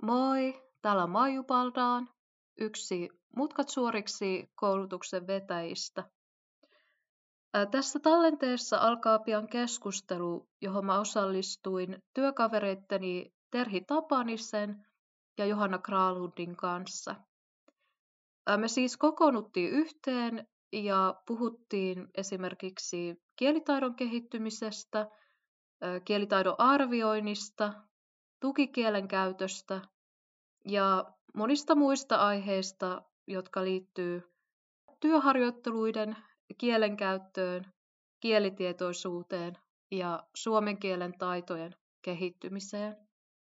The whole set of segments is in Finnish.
Moi, täällä Maiju Paldaan, yksi Mutkat suoriksi koulutuksen vetäjistä. Tässä tallenteessa alkaa pian keskustelu, johon mä osallistuin työkavereitteni Terhi Tapanisen ja Johanna Kralundin kanssa. Me siis kokoonnuttiin yhteen ja puhuttiin esimerkiksi kielitaidon kehittymisestä, kielitaidon arvioinnista, tukikielen käytöstä ja monista muista aiheista, jotka liittyy työharjoitteluiden kielenkäyttöön, kielitietoisuuteen ja suomen kielen taitojen kehittymiseen.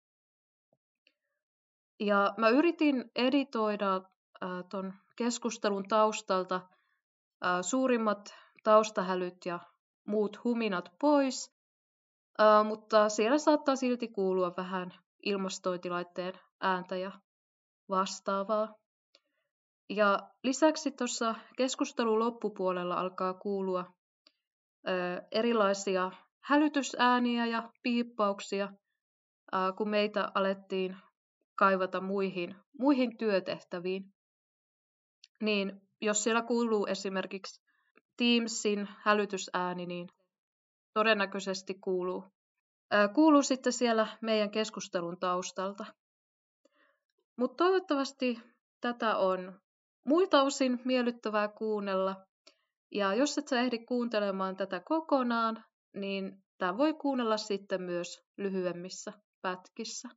Ja mä yritin editoida ton keskustelun taustalta suurimmat taustahälyt ja muut huminat pois, mutta siellä saattaa silti kuulua vähän ilmastointilaitteen ääntä ja vastaavaa. Ja lisäksi tuossa keskustelun loppupuolella alkaa kuulua erilaisia hälytysääniä ja piippauksia, kun meitä alettiin kaivata muihin työtehtäviin. Niin jos siellä kuuluu esimerkiksi Teamsin hälytysääni, niin todennäköisesti kuuluu sitten siellä meidän keskustelun taustalta. Mutta toivottavasti tätä on muilta osin miellyttävää kuunnella. Ja jos et sä ehdi kuuntelemaan tätä kokonaan, niin tämä voi kuunnella sitten myös lyhyemmissä pätkissä.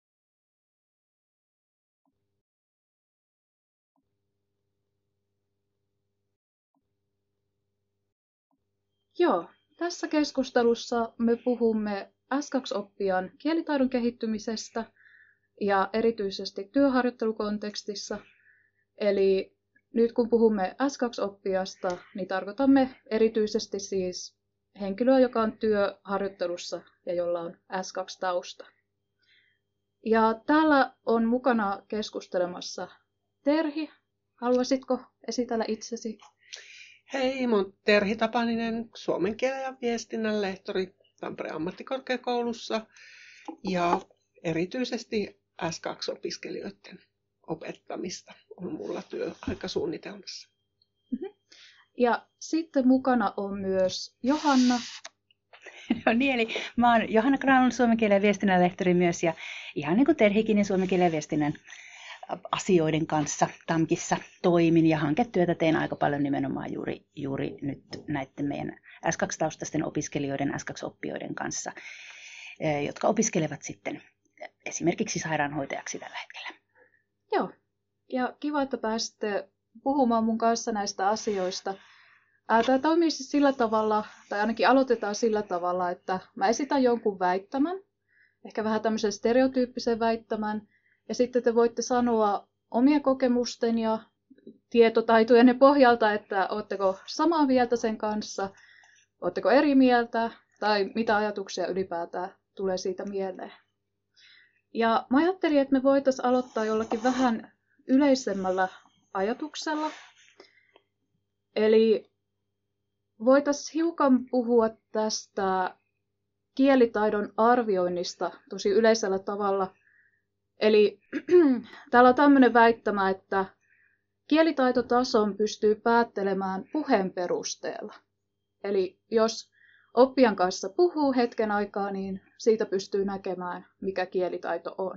Joo, tässä keskustelussa me puhumme S2-oppijan kielitaidon kehittymisestä ja erityisesti työharjoittelukontekstissa. Eli nyt kun puhumme S2-oppijasta, niin tarkoitamme erityisesti siis henkilöä, joka on työharjoittelussa ja jolla on S2-tausta. Ja täällä on mukana keskustelemassa Terhi. Haluaisitko esitellä itsesi? Hei, mä oon Terhi Tapaninen, suomen kielen ja viestinnän lehtori Tampereen ammattikorkeakoulussa ja erityisesti S2-opiskelijoiden opettamista on mulla työaikasuunnitelmassa. Ja sitten mukana on myös Johanna. No niin, eli mä oon Johanna Kralund, suomen kielen ja viestinnän lehtori myös, ja ihan niin kuin Terhikin, niin suomen kielen ja viestinnän asioiden kanssa TAMKissa toimin, ja hanketyötä teen aika paljon nimenomaan juuri nyt näiden meidän S2-taustaisten opiskelijoiden, S2-oppijoiden kanssa, jotka opiskelevat sitten esimerkiksi sairaanhoitajaksi tällä hetkellä. Joo, ja kiva, että pääsitte puhumaan mun kanssa näistä asioista. Tämä toimii siis sillä tavalla, tai ainakin aloitetaan sillä tavalla, että mä esitän jonkun väittämän, ehkä vähän tämmöisen stereotyyppisen väittämän, ja sitten te voitte sanoa omien kokemusten ja tietotaitojen pohjalta, että ootteko samaa mieltä sen kanssa, ootteko eri mieltä, tai mitä ajatuksia ylipäätään tulee siitä mieleen. Ja mä ajattelin, että me voitaisiin aloittaa jollakin vähän yleisemmällä ajatuksella. Eli voitaisiin hiukan puhua tästä kielitaidon arvioinnista tosi yleisellä tavalla. Eli täällä on tämmöinen väittämä, että kielitaitotason pystyy päättelemään puheen perusteella. Eli jos oppijan kanssa puhuu hetken aikaa, niin siitä pystyy näkemään, mikä kielitaito on.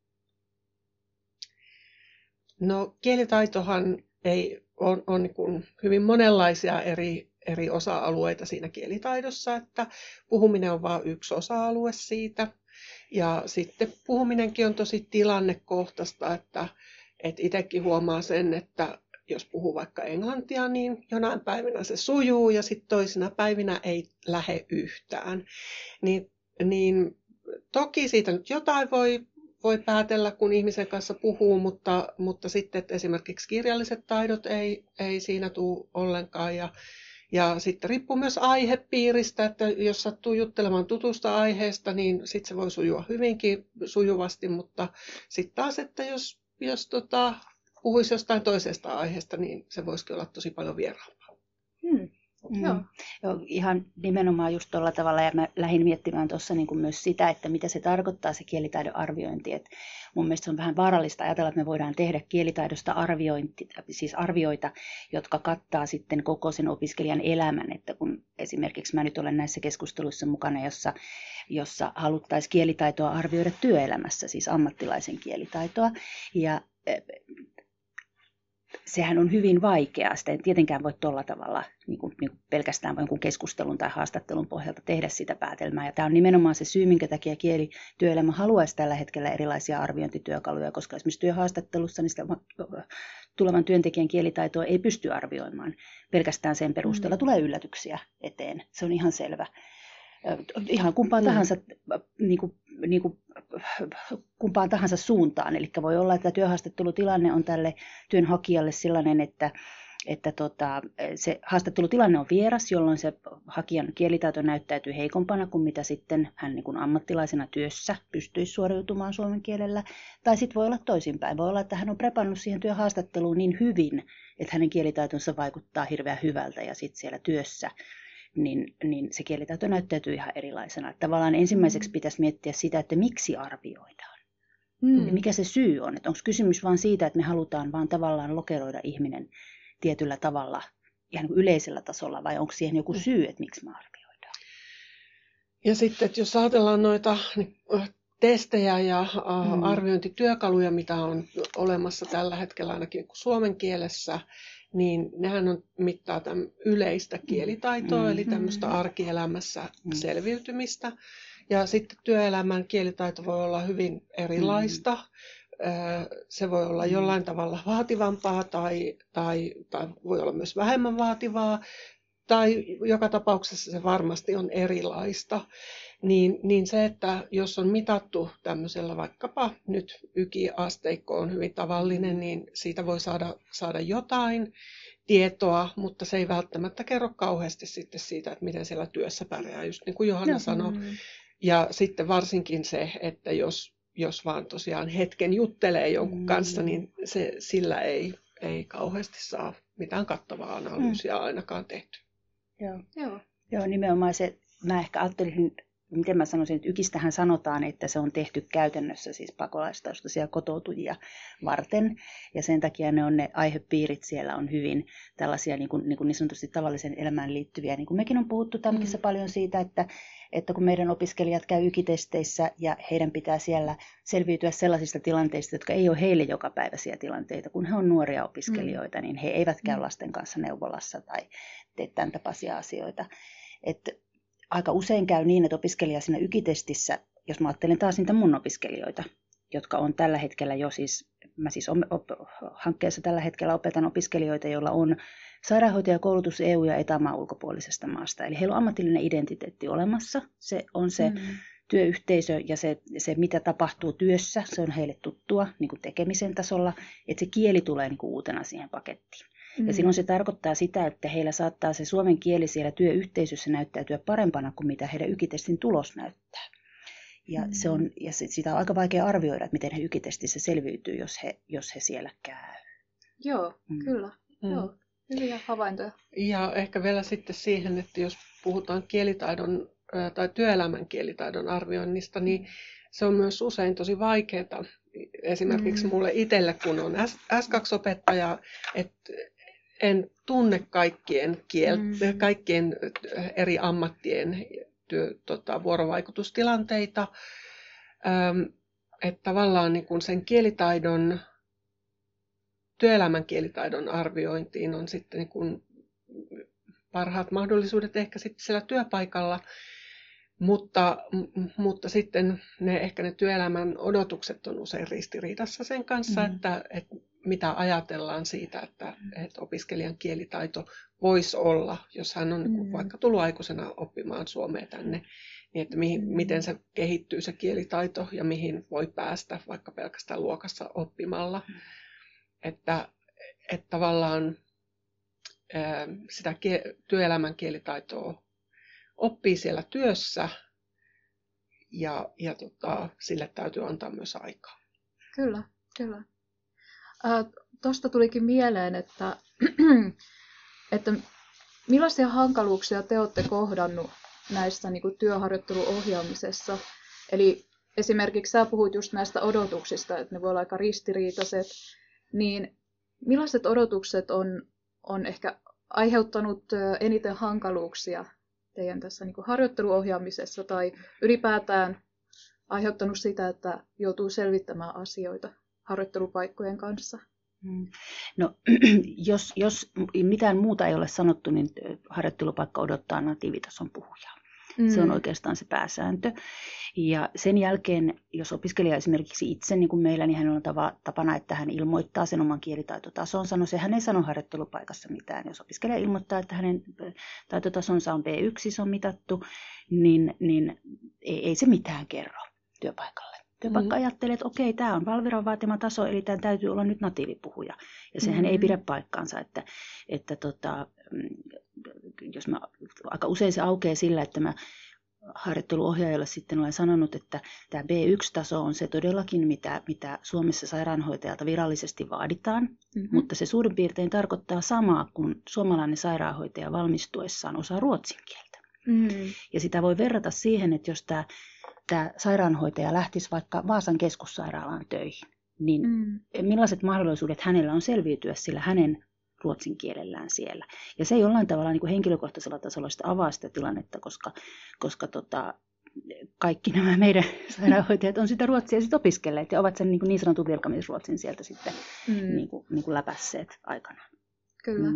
No, kielitaitohan on niin kuin hyvin monenlaisia eri osa-alueita siinä kielitaidossa, että puhuminen on vain yksi osa-alue siitä. Ja sitten puhuminenkin on tosi tilannekohtaista, että itsekin huomaa sen, että jos puhuu vaikka englantia, niin jonain päivinä se sujuu ja sitten toisina päivinä ei lähde yhtään. Niin toki siitä nyt jotain voi päätellä, kun ihmisen kanssa puhuu, mutta sitten että esimerkiksi kirjalliset taidot ei siinä tule ollenkaan. Ja sitten riippuu myös aihepiiristä, että jos sattuu juttelemaan tutusta aiheesta, niin sitten se voi sujua hyvinkin sujuvasti, mutta sitten taas, että jos puhuisi jostain toisesta aiheesta, niin se voisikin olla tosi paljon vieraampaa. Joo. Joo, ihan nimenomaan just tuolla tavalla, ja mä lähdin miettimään tuossa niin kuin myös sitä, että mitä se tarkoittaa se kielitaidon arviointi. Et mun mielestä se on vähän vaarallista ajatella, että me voidaan tehdä kielitaidosta arvioita, jotka kattaa sitten koko sen opiskelijan elämän. Että kun esimerkiksi mä nyt olen näissä keskusteluissa mukana, jossa haluttaisiin kielitaitoa arvioida työelämässä, siis ammattilaisen kielitaitoa, ja sehän on hyvin vaikeaa. Sitä ei tietenkään voi tuolla tavalla niin kuin pelkästään jonkun keskustelun tai haastattelun pohjalta tehdä sitä päätelmää. Ja tämä on nimenomaan se syy, minkä takia kielityöelämä haluaisi tällä hetkellä erilaisia arviointityökaluja, koska esimerkiksi työhaastattelussa niin sitä tulevan työntekijän kielitaitoa ei pysty arvioimaan. Pelkästään sen perusteella tulee yllätyksiä eteen. Se on ihan selvä. Ihan kumpaan tahansa kumpaan tahansa suuntaan. Eli voi olla, että työhaastattelutilanne on tälle työnhakijalle sellainen, että se haastattelutilanne on vieras, jolloin se hakijan kielitaito näyttäytyy heikompana kuin mitä sitten hän niin kuin ammattilaisena työssä pystyisi suoriutumaan suomen kielellä. Tai sitten voi olla toisinpäin. Voi olla, että hän on prepannut siihen työhaastatteluun niin hyvin, että hänen kielitaitonsa vaikuttaa hirveän hyvältä ja sitten siellä työssä niin se kielitaito näyttäytyy ihan erilaisena. Että tavallaan ensimmäiseksi pitäisi miettiä sitä, että miksi arvioidaan. Ja mikä se syy on. Että onko kysymys vain siitä, että me halutaan vaan tavallaan lokeroida ihminen tietyllä tavalla ihan yleisellä tasolla, vai onko siihen joku syy, että miksi me arvioidaan? Ja sitten, että jos ajatellaan noita testejä ja arviointityökaluja, mitä on olemassa tällä hetkellä ainakin suomen kielessä, niin nehän mittaa tämän yleistä kielitaitoa, eli tämmöistä arkielämässä selviytymistä. Ja sitten työelämän kielitaito voi olla hyvin erilaista. Se voi olla jollain tavalla vaativampaa tai voi olla myös vähemmän vaativaa. Tai joka tapauksessa se varmasti on erilaista. Niin se, että jos on mitattu tämmöisellä vaikkapa nyt YKI-asteikko on hyvin tavallinen, niin siitä voi saada jotain tietoa, mutta se ei välttämättä kerro kauheasti sitten siitä, että miten siellä työssä pärjää, just niin kuin Johanna sanoi. Ja sitten varsinkin se, että jos vaan tosiaan hetken juttelee jonkun kanssa, niin sillä ei kauheasti saa mitään kattavaa analyysiä ainakaan tehty. Joo, nimenomaan se, mä ehkä ajattelin, miten mä sanoisin, että YKistähän sanotaan, että se on tehty käytännössä siis pakolaistaustaisia kotoutujia varten, ja sen takia ne aihepiirit siellä on hyvin tällaisia niin sanotusti tavallisen elämään liittyviä. Niin kuin mekin on puhuttu TAMKissa paljon siitä, että kun meidän opiskelijat käy YKI-testeissä ja heidän pitää siellä selviytyä sellaisista tilanteista, jotka ei ole heille jokapäiväisiä tilanteita, kun he on nuoria opiskelijoita, niin he eivät käy lasten kanssa neuvolassa tai tee tämän tapaisia asioita. Että aika usein käy niin, että opiskelija siinä YKI-testissä, jos mä ajattelen taas niitä mun opiskelijoita, jotka on tällä hetkellä jo siis, mä siis hankkeessa tällä hetkellä opetan opiskelijoita, joilla on sairaanhoitajakoulutus EU- ja ETA-maan ulkopuolisesta maasta. Eli heillä on ammatillinen identiteetti olemassa, se on se työyhteisö ja se, mitä tapahtuu työssä, se on heille tuttua niin kuin tekemisen tasolla, että se kieli tulee niin kuin uutena siihen pakettiin. Ja silloin se tarkoittaa sitä, että heillä saattaa se suomen kieli siellä työyhteisössä näyttäytyä parempana kuin mitä heidän YKI-testin tulos näyttää. Ja, sitä on aika vaikea arvioida, että miten he YKI-testissä selviytyy, jos he siellä käy. Joo, kyllä. Joo, hyviä havaintoja. Ja ehkä vielä sitten siihen, että jos puhutaan kielitaidon tai työelämän kielitaidon arvioinnista, niin se on myös usein tosi vaikeaa. Esimerkiksi mulle itselle, kun on S2-opettaja, että en tunne kaikkien eri ammattien vuorovaikutustilanteita. Että tavallaan niin kun sen kielitaidon, työelämän kielitaidon arviointiin on sitten niin kun parhaat mahdollisuudet ehkä sitten siellä työpaikalla. Mutta sitten ehkä ne työelämän odotukset on usein ristiriidassa sen kanssa, että mitä ajatellaan siitä, että opiskelijan kielitaito voisi olla, jos hän on vaikka tullut aikuisena oppimaan suomea tänne, niin että miten se kehittyy se kielitaito ja mihin voi päästä vaikka pelkästään luokassa oppimalla. Että tavallaan sitä työelämän kielitaitoa oppii siellä työssä ja sille täytyy antaa myös aikaa. Kyllä. Tuosta tulikin mieleen, että Millaisia hankaluuksia te olette kohdannut näissä niin kuin työharjoitteluohjaamisessa? Eli esimerkiksi sä puhuit just näistä odotuksista, että ne voi olla aika ristiriitaiset. Niin millaiset odotukset on ehkä aiheuttanut eniten hankaluuksia teidän tässä niin kuin harjoitteluohjaamisessa tai ylipäätään aiheuttanut sitä, että joutuu selvittämään asioita harjoittelupaikkojen kanssa? No, jos mitään muuta ei ole sanottu, niin harjoittelupaikka odottaa natiivitason puhujaa. Se on oikeastaan se pääsääntö. Ja sen jälkeen, jos opiskelija esimerkiksi itse, niin kuin meillä, niin hän on tapana, että hän ilmoittaa sen oman kielitaitotasonsa. No sehän ei sano harjoittelupaikassa mitään. Jos opiskelija ilmoittaa, että hänen taitotasonsa on B1, se on mitattu, niin ei se mitään kerro työpaikalle. Työpaikka ajattelee, että okei, tämä on Valviran vaatima taso, eli tämä täytyy olla nyt natiivipuhuja. Ja sehän ei pidä paikkaansa, jos aika usein se aukeaa sillä, että mä harjoitteluohjaajalle sitten olen sanonut, että tämä B1-taso on se todellakin, mitä Suomessa sairaanhoitajalta virallisesti vaaditaan, mutta se suurin piirtein tarkoittaa samaa kuin suomalainen sairaanhoitaja valmistuessaan osaa ruotsin kieltä. Ja sitä voi verrata siihen, että jos tämä sairaanhoitaja lähtisi vaikka Vaasan keskussairaalaan töihin, niin millaiset mahdollisuudet hänellä on selviytyä sillä hänen ruotsin kielellään siellä. Ja se jollain tavalla niin kuin henkilökohtaisella tasolla sitä avaa sitä tilannetta, koska kaikki nämä meidän sairaanhoitajat on sitä ruotsia sitten opiskelleet ja ovat sen niin sanotun virkamiesruotsin sieltä sitten niin kuin läpäisseet aikanaan. Kyllä.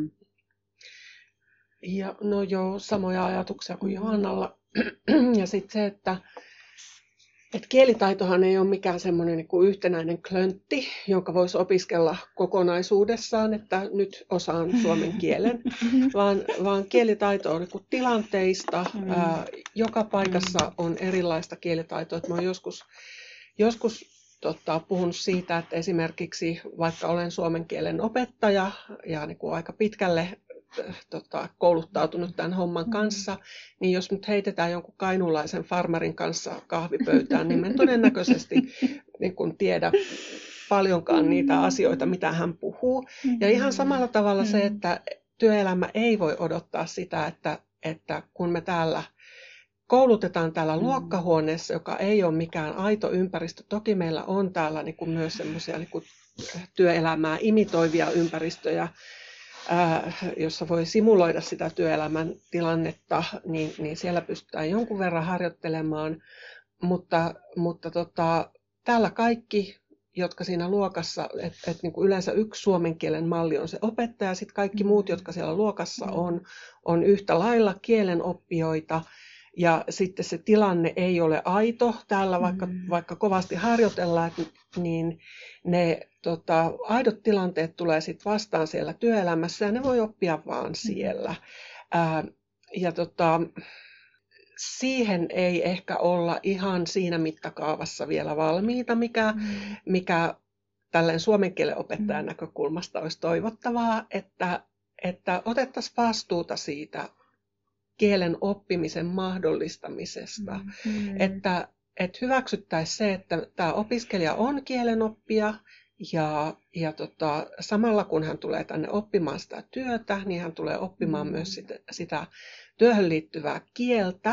Ja no joo, samoja ajatuksia kuin Johannalla. Ja sitten se, että kielitaitohan ei ole mikään semmoinen niin kuin yhtenäinen klöntti, jonka voisi opiskella kokonaisuudessaan, että nyt osaan suomen kielen, vaan kielitaito on niin kuin tilanteista. Joka paikassa on erilaista kielitaitoa. Mä oon joskus puhunut siitä, että esimerkiksi vaikka olen suomen kielen opettaja ja niin kuin aika pitkälle kouluttautunut tämän homman kanssa, niin jos nyt heitetään jonkun kainuulaisen farmarin kanssa kahvipöytään, niin en todennäköisesti niin kun tiedä paljonkaan niitä asioita, mitä hän puhuu. Ja ihan samalla tavalla se, että työelämä ei voi odottaa sitä, että kun me täällä koulutetaan täällä luokkahuoneessa, joka ei ole mikään aito ympäristö. Toki meillä on täällä niin kuin myös semmoisia niin kuin työelämää imitoivia ympäristöjä, jossa voi simuloida sitä työelämän tilannetta, niin siellä pystytään jonkun verran harjoittelemaan. Mutta täällä kaikki, jotka siinä luokassa, että niin kuin yleensä yksi suomen kielen malli on se opettaja, sitten kaikki muut, jotka siellä luokassa on yhtä lailla kielenoppijoita. Ja sitten se tilanne ei ole aito. Täällä vaikka kovasti harjoitellaan, niin ne aidot tilanteet tulee sitten vastaan siellä työelämässä ja ne voi oppia vaan siellä. Siihen ei ehkä olla ihan siinä mittakaavassa vielä valmiita, mikä tälleen suomen kielen opettajan näkökulmasta olisi toivottavaa, että otettaisiin vastuuta siitä kielen oppimisen mahdollistamisesta. Että hyväksyttäisiin se, että tämä opiskelija on kielenoppija ja samalla kun hän tulee tänne oppimaan sitä työtä, niin hän tulee oppimaan myös sitä työhön liittyvää kieltä.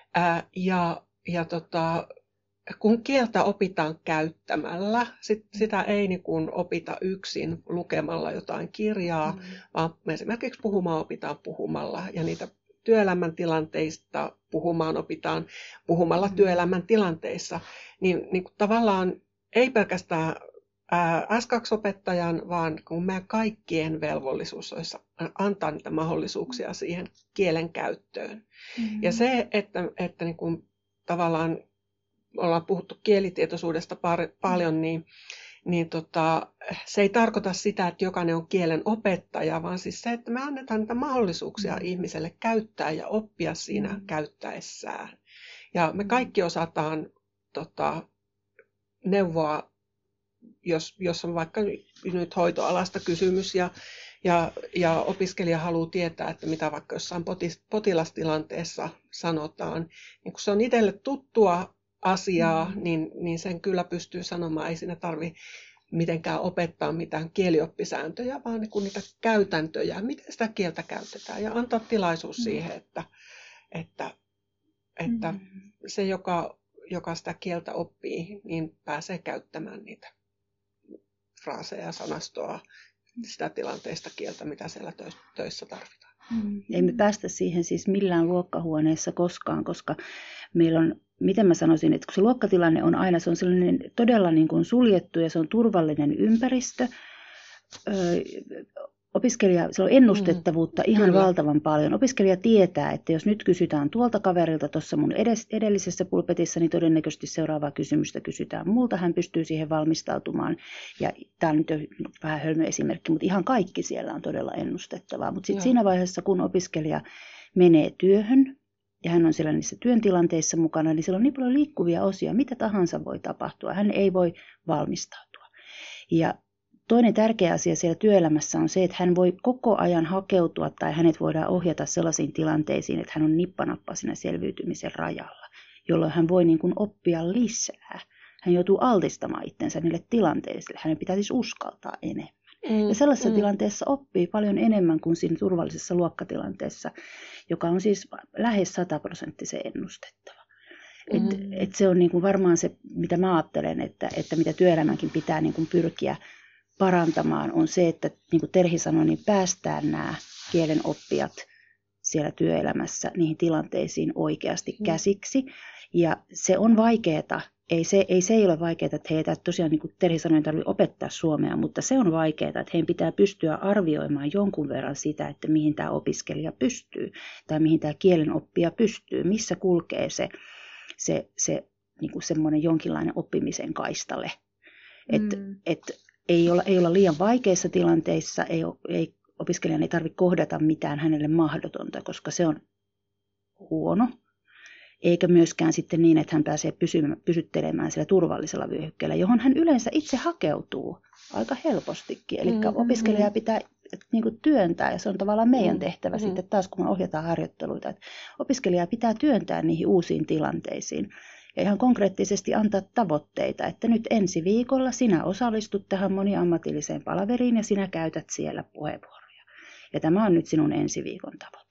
Kun kieltä opitaan käyttämällä, sitä ei niin kuin opita yksin lukemalla jotain kirjaa, vaan esimerkiksi puhumaan opitaan puhumalla ja niitä työelämän tilanteista puhumaan opitaan puhumalla työelämän tilanteissa, niin kuin tavallaan ei pelkästään S2-opettajan, vaan kun meidän kaikkien velvollisuus olisi antaa niitä mahdollisuuksia siihen kielen käyttöön. Ja se, että niin kuin tavallaan ollaan puhuttu kielitietoisuudesta paljon, niin se ei tarkoita sitä, että jokainen on kielen opettaja, vaan siis se, että me annetaan niitä mahdollisuuksia ihmiselle käyttää ja oppia siinä käyttäessään. Ja me kaikki osataan neuvoa, jos on vaikka nyt hoitoalasta kysymys ja opiskelija haluaa tietää, että mitä vaikka jossain potilastilanteessa sanotaan. Niin kun se on itselle tuttua asiaa, niin sen kyllä pystyy sanomaan. Ei siinä tarvitse mitenkään opettaa mitään kielioppisääntöjä, vaan niin kuin niitä käytäntöjä, miten sitä kieltä käytetään ja antaa tilaisuus siihen, että se, joka sitä kieltä oppii, niin pääsee käyttämään niitä fraaseja ja sanastoa, sitä tilanteista kieltä, mitä siellä töissä tarvitaan. Ei me päästä siihen siis millään luokkahuoneessa koskaan, koska meillä on, miten mä sanoisin, että kun se luokkatilanne on aina, se on sellainen todella niin kuin suljettu ja se on turvallinen ympäristö. Opiskelija, se on ennustettavuutta ihan valtavan paljon. Opiskelija tietää, että jos nyt kysytään tuolta kaverilta tuossa mun edellisessä pulpetissa, niin todennäköisesti seuraavaa kysymystä kysytään multa. Hän pystyy siihen valmistautumaan. Ja tämä on nyt vähän hölmö esimerkki, mutta ihan kaikki siellä on todella ennustettavaa. Mutta sitten siinä vaiheessa, kun opiskelija menee työhön ja hän on siellä niissä työn tilanteissa mukana, niin siellä on niin paljon liikkuvia osia, mitä tahansa voi tapahtua. Hän ei voi valmistautua. Ja toinen tärkeä asia siellä työelämässä on se, että hän voi koko ajan hakeutua tai hänet voidaan ohjata sellaisiin tilanteisiin, että hän on nippanappa siinä selviytymisen rajalla, jolloin hän voi niin kuin oppia lisää. Hän joutuu altistamaan itsensä niille tilanteille. Hänen pitää siis uskaltaa enemmän. Ja sellaisessa tilanteessa oppii paljon enemmän kuin siinä turvallisessa luokkatilanteessa, joka on siis lähes 100% ennustettava. Et se on niin kuin varmaan se, mitä mä ajattelen, että mitä työelämänkin pitää niin kuin pyrkiä parantamaan, on se, että niin kuin Terhi sanoi, niin päästään nämä kielen oppijat siellä työelämässä niihin tilanteisiin oikeasti käsiksi. Ja se on vaikeaa. Ei se ole vaikeaa, että heitä tosiaan, niin kuin Terhi sanoi, ei tarvitse opettaa suomea, mutta se on vaikeaa, että heidän pitää pystyä arvioimaan jonkun verran sitä, että mihin tämä opiskelija pystyy tai mihin tämä kielen oppija pystyy, missä kulkee se niin kuin semmoinen jonkinlainen oppimisen kaistale. Ei olla liian vaikeissa tilanteissa, opiskelijan ei tarvitse kohdata mitään hänelle mahdotonta, koska se on huono. Eikä myöskään sitten niin, että hän pääsee pysyttelemään siellä turvallisella vyöhykkeellä, johon hän yleensä itse hakeutuu aika helpostikin. Eli opiskelijaa pitää niin kuin työntää, ja se on tavallaan meidän tehtävä sitten taas, kun me ohjataan harjoitteluita. Että opiskelijaa pitää työntää niihin uusiin tilanteisiin. Ja ihan konkreettisesti antaa tavoitteita, että nyt ensi viikolla sinä osallistut tähän moniammatilliseen palaveriin ja sinä käytät siellä puheenvuoroja. Ja tämä on nyt sinun ensi viikon tavoite.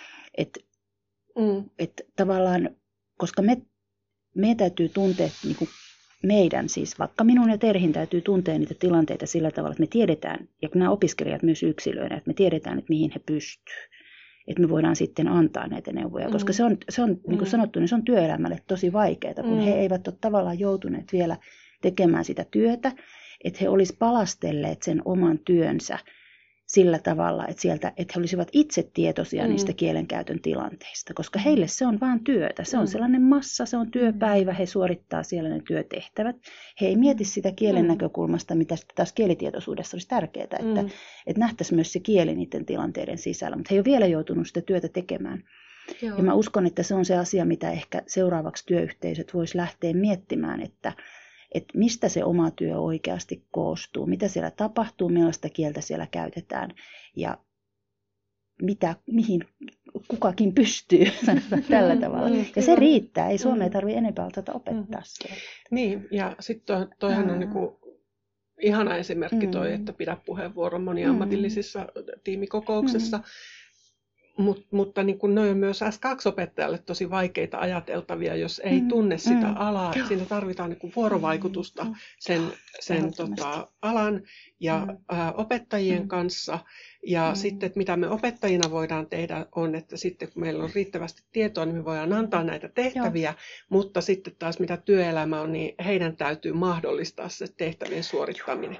Että tavallaan, koska me täytyy tuntea, niin kuin meidän siis, vaikka minun ja Terhin täytyy tuntea niitä tilanteita sillä tavalla, että me tiedetään, ja nämä opiskelijat myös yksilöinä, että me tiedetään, että mihin he pystyvät. Että me voidaan sitten antaa näitä neuvoja, koska se on niin kuin sanottu, niin se on työelämälle tosi vaikeaa, kun he eivät ole tavallaan joutuneet vielä tekemään sitä työtä, että he olisivat palastelleet sen oman työnsä sillä tavalla, että he olisivat itse tietoisia niistä kielenkäytön tilanteista, koska heille se on vain työtä. Se on sellainen massa, se on työpäivä, he suorittaa siellä ne työtehtävät. He ei mieti sitä kielen näkökulmasta, mitä taas kielitietoisuudessa olisi tärkeää, että nähtäisiin myös se kieli niiden tilanteiden sisällä, mutta he ei ole vielä joutunut sitä työtä tekemään. Joo. Ja mä uskon, että se on se asia, mitä ehkä seuraavaksi työyhteisöt vois lähteä miettimään, että mistä se oma työ oikeasti koostuu, mitä siellä tapahtuu, millaista kieltä siellä käytetään ja mihin kukakin pystyy, sanotaan tällä tavalla. Ja se riittää, ei Suomea tarvitse enempää opettaa siellä. Niin, ja sitten toihan on niinku ihana esimerkki toi, että pidä puheenvuoron moniammatillisissa tiimikokouksissa. Mutta niin kuin ne on myös S2-opettajalle tosi vaikeita ajateltavia, jos ei tunne sitä alaa. Siinä tarvitaan niin kuin vuorovaikutusta sen alan ja opettajien kanssa. Ja sitten, että mitä me opettajina voidaan tehdä, on, että sitten kun meillä on riittävästi tietoa, niin me voidaan antaa näitä tehtäviä. Mutta sitten taas mitä työelämä on, niin heidän täytyy mahdollistaa se tehtävien suorittaminen.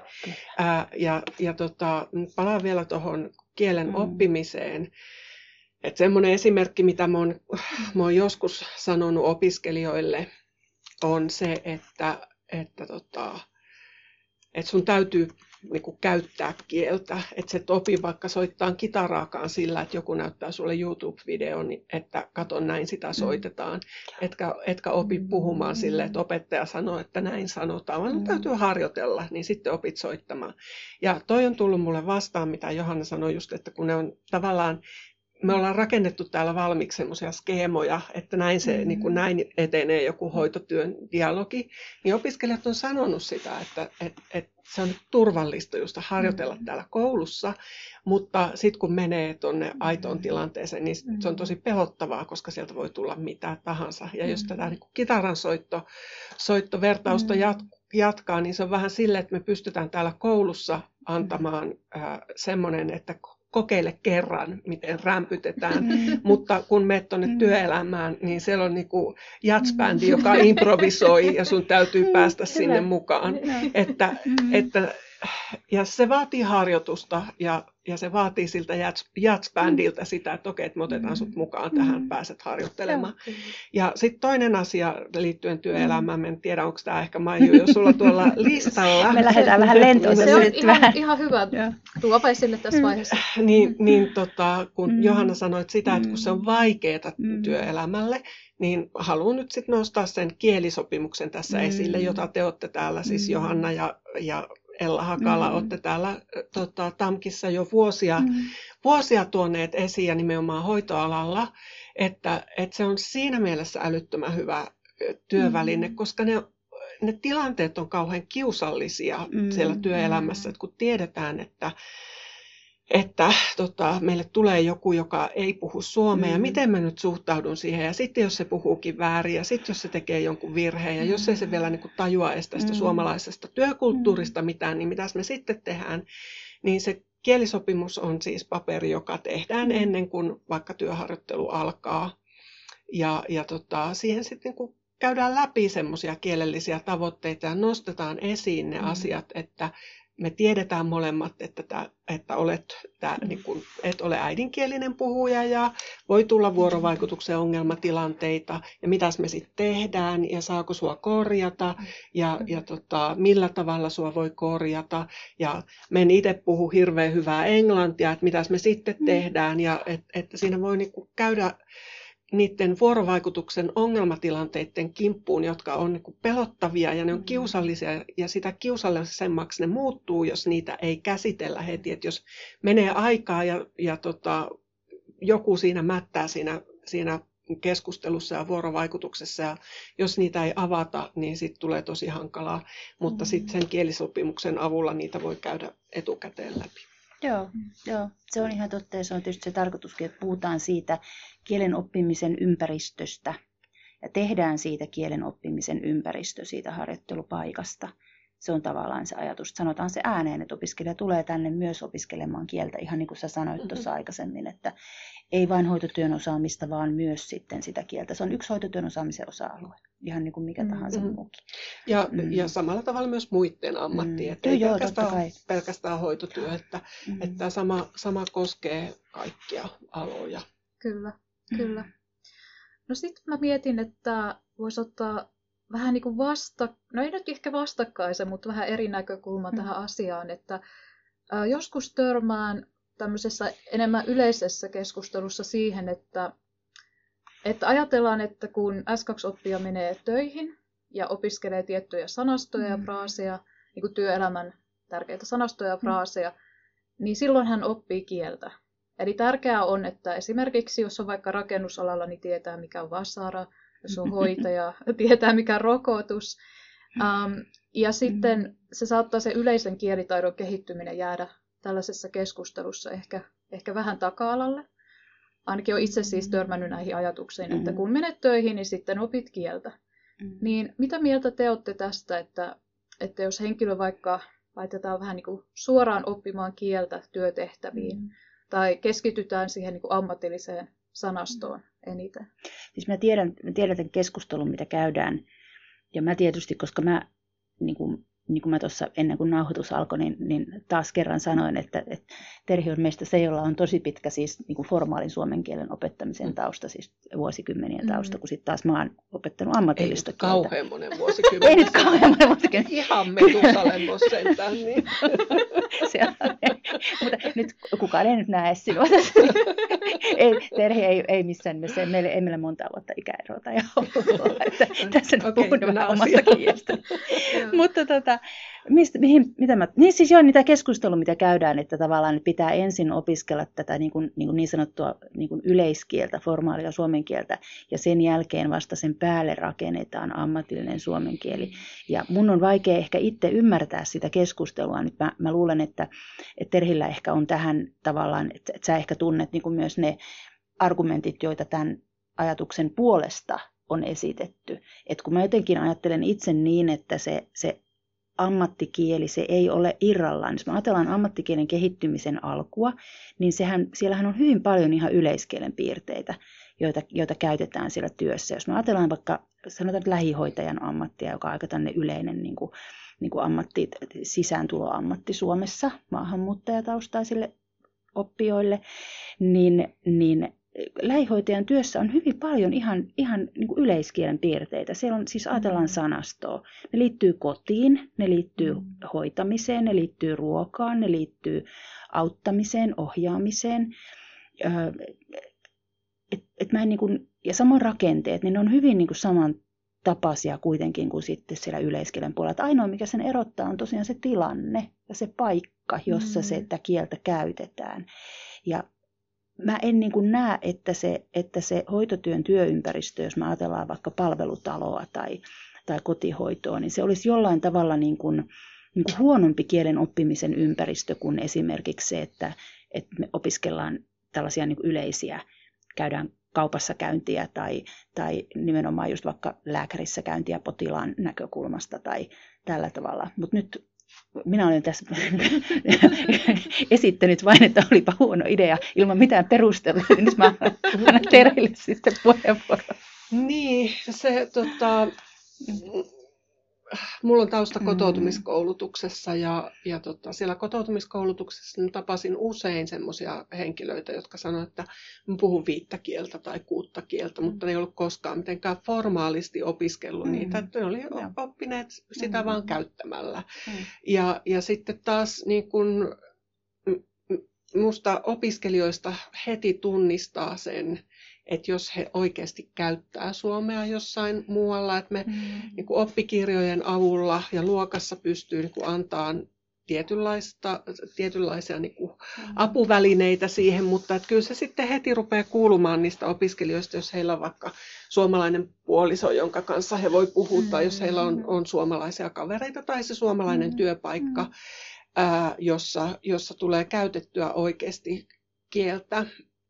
Palaan vielä tuohon kielen oppimiseen. Että semmoinen esimerkki, mitä mä oon joskus sanonut opiskelijoille, on se, että sun täytyy niinku käyttää kieltä. Että se et opi vaikka soittaa kitaraakaan sillä, että joku näyttää sulle YouTube-videon, että kato näin sitä soitetaan. Etkä opi puhumaan silleen, että opettaja sanoo, että näin sanotaan, vaan täytyy harjoitella, niin sitten opit soittamaan. Ja toi on tullut mulle vastaan, mitä Johanna sanoi just, että kun ne on tavallaan me ollaan rakennettu täällä valmiiksi semmoisia skeemoja, että näin, niin kuin näin etenee joku hoitotyön dialogi, niin opiskelijat on sanonut sitä, että se on turvallista just harjoitella täällä koulussa, mutta sitten kun menee tuonne aitoon tilanteeseen, niin se on tosi pelottavaa, koska sieltä voi tulla mitä tahansa. Ja jos tätä niin kuin kitaran soittovertausta jatkaa, niin se on vähän silleen, että me pystytään täällä koulussa antamaan semmoinen, että kokeile kerran, miten rämpytetään, mutta kun menet tuonne työelämään, niin siellä on niinku jatsbändi, joka improvisoi ja sun täytyy päästä sinne mukaan. Ja se vaatii harjoitusta ja se vaatii siltä jatsbändiltä sitä, että okei, että me otetaan sut mukaan tähän, pääset harjoittelemaan. Ja sitten toinen asia liittyen työelämään, en tiedä, onko tämä ehkä Maiju jo sulla tuolla listalla. Me lähdetään vähän lentoon. Se on ihan hyvä tuopa esille tässä vaiheessa. Kun Johanna sanoit sitä, että kun se on vaikeaa työelämälle, niin haluan nyt sitten nostaa sen kielisopimuksen tässä esille, jota te olette täällä, siis Johanna ja Ella Hakala, olette täällä TAMKissa jo vuosia tuoneet esiin ja nimenomaan hoitoalalla, että se on siinä mielessä älyttömän hyvä työväline, koska ne tilanteet on kauhean kiusallisia siellä työelämässä, että kun tiedetään, että meille tulee joku, joka ei puhu suomea, ja miten mä nyt suhtaudun siihen, ja sitten jos se puhuukin väärin, ja sitten jos se tekee jonkun virheen, ja jos ei se vielä niin kuin tajua edes tästä suomalaisesta työkulttuurista mitään, niin mitäs me sitten tehdään, niin se kielisopimus on siis paperi, joka tehdään ennen kuin vaikka työharjoittelu alkaa, ja siihen sitten niin kuin käydään läpi semmoisia kielellisiä tavoitteita, ja nostetaan esiin ne asiat, että me tiedetään molemmat, että et ole äidinkielinen puhuja ja voi tulla vuorovaikutuksen ongelmatilanteita ja mitäs me sitten tehdään ja saako sua korjata ja millä tavalla sua voi korjata. Ja me en itse puhu hirveän hyvää englantia, että mitäs me sitten tehdään ja että siinä voi niinku käydä niiden vuorovaikutuksen ongelmatilanteiden kimppuun, jotka on niin pelottavia ja ne on kiusallisia ja sitä kiusallisemmaksi ne muuttuu, jos niitä ei käsitellä heti. Et jos menee aikaa ja joku siinä mättää siinä keskustelussa ja vuorovaikutuksessa ja jos niitä ei avata, niin sitten tulee tosi hankalaa, mutta sitten sen kielisopimuksen avulla niitä voi käydä etukäteen läpi. Joo, se on ihan totta ja se on tietysti se tarkoituskin, että puhutaan siitä kielen oppimisen ympäristöstä ja tehdään siitä kielen oppimisen ympäristö siitä harjoittelupaikasta. Se on tavallaan se ajatus. Sanotaan se ääneen, että opiskelija tulee tänne myös opiskelemaan kieltä, ihan niin kuin sä sanoit tuossa aikaisemmin, että ei vain hoitotyön osaamista, vaan myös sitten sitä kieltä. Se on yksi hoitotyön osaamisen osa-alue, ihan niin kuin mikä tahansa muukin. Ja samalla tavalla myös muitten ammattien, että ei pelkästään hoitotyö, että sama koskee kaikkia aloja. Kyllä. No sitten mä mietin, että voisi ottaa vähän niin kuin no ei nyt ehkä vastakkaisen, mutta vähän eri näkökulma tähän asiaan, että joskus törmään tämmöisessä enemmän yleisessä keskustelussa siihen, että ajatellaan, että kun S2-oppija menee töihin ja opiskelee tiettyjä sanastoja ja fraaseja, niin kuin työelämän tärkeitä sanastoja ja fraaseja, niin silloin hän oppii kieltä. Eli tärkeää on, että esimerkiksi jos on vaikka rakennusalalla, niin tietää mikä on vasara, jos on hoitaja, tietää mikä on rokotus. Ja sitten se saattaa se yleisen kielitaidon kehittyminen jäädä tällaisessa keskustelussa ehkä vähän taka-alalle. Ainakin olen itse siis törmännyt näihin ajatuksiin, että kun menet töihin, niin sitten opit kieltä. Niin mitä mieltä te olette tästä, että jos henkilö vaikka laitetaan vähän niin kuin suoraan oppimaan kieltä työtehtäviin, tai keskitytään siihen niin kuin ammatilliseen sanastoon eniten? Siis mä tiedän tämän keskustelun, mitä käydään. Ja mä tietysti, koska mä, niin kuin mä tuossa ennen kuin nauhoitus alkoi, niin taas kerran sanoin, että Terhi on meistä se, jolla on tosi pitkä siis niin kuin formaalin suomen kielen opettamisen tausta, siis vuosikymmenien tausta, kun sitten taas mä oon opettanut ammatillista kieltä. Kauhean monen vuosikymmenen. Ei nyt kauhean monen vuosikymmenen. Ihan Metusalemmos sentään. Niin. Mutta nyt kukaan ei nyt näe sinua. Terhi ei missään nimessä, ei meillä monta vuotta ikäeroa tai ollut, että tässä nyt puhun vähän omasta kielestä. Mutta Siis joo, niitä keskustelua, mitä käydään, että tavallaan että pitää ensin opiskella tätä niin sanottua niin kuin yleiskieltä, formaalia suomen kieltä, ja sen jälkeen vasta sen päälle rakennetaan ammatillinen suomen kieli. Ja mun on vaikea ehkä itse ymmärtää sitä keskustelua. Nyt mä luulen, että Terhillä ehkä on tähän tavallaan, että sä ehkä tunnet niin kuin myös ne argumentit, joita tämän ajatuksen puolesta on esitetty. Et kun mä jotenkin ajattelen itse niin, että se ammattikieli, se ei ole irrallaan. Jos me ajatellaan ammattikielen kehittymisen alkua, niin siellähän on hyvin paljon ihan yleiskielen piirteitä, joita käytetään siellä työssä. Jos me ajatellaan vaikka sanotaan lähihoitajan ammattia, joka on aika tämmöinen yleinen niin kuin ammatti, sisääntuloammatti Suomessa maahanmuuttajataustaisille oppijoille, niin lähihoitajan työssä on hyvin paljon ihan niin kuin yleiskielen piirteitä. Siellä on siis ajatellaan sanastoa. Ne liittyy kotiin, ne liittyy hoitamiseen, ne liittyy ruokaan, ne liittyy auttamiseen, ohjaamiseen. Ja samoin rakenteet, niin ne on hyvin niin kuin samantapaisia kuitenkin kuin sitten siellä yleiskielen puolella. Ainoa, mikä sen erottaa, on tosiaan se tilanne ja se paikka, jossa sitä kieltä käytetään. Ja mä en niin kuin näe, että se hoitotyön työympäristö, jos me ajatellaan vaikka palvelutaloa tai kotihoitoa, niin se olisi jollain tavalla niin kuin huonompi kielen oppimisen ympäristö kuin esimerkiksi se, että me opiskellaan tällaisia niin kuin yleisiä, käydään kaupassa käyntiä tai nimenomaan just vaikka lääkärissä käyntiä potilaan näkökulmasta tai tällä tavalla. Mutta nyt minä olen tässä esittänyt vain, että olipa huono idea ilman mitään perusteluja. Nyt mä annan Terhille sitten puheenvuoron. Niin, mulla on tausta kotoutumiskoulutuksessa ja siellä kotoutumiskoulutuksessa tapasin usein semmoisia henkilöitä, jotka sanoivat, että mä puhun 5 kieltä tai 6 kieltä, mutta ne ei ollut koskaan mitenkään formaalisti opiskellut niitä, että ne oli oppineet sitä vaan käyttämällä. Ja sitten taas niin kun, musta opiskelijoista heti tunnistaa sen, että jos he oikeasti käyttää suomea jossain muualla, että me niin kuin oppikirjojen avulla ja luokassa pystyy niin kuin antaa tietynlaisia niin kuin apuvälineitä siihen, mutta että kyllä se sitten heti rupeaa kuulumaan niistä opiskelijoista, jos heillä on vaikka suomalainen puoliso, jonka kanssa he voi puhua, tai jos heillä on suomalaisia kavereita tai se suomalainen työpaikka, jossa tulee käytettyä oikeasti kieltä.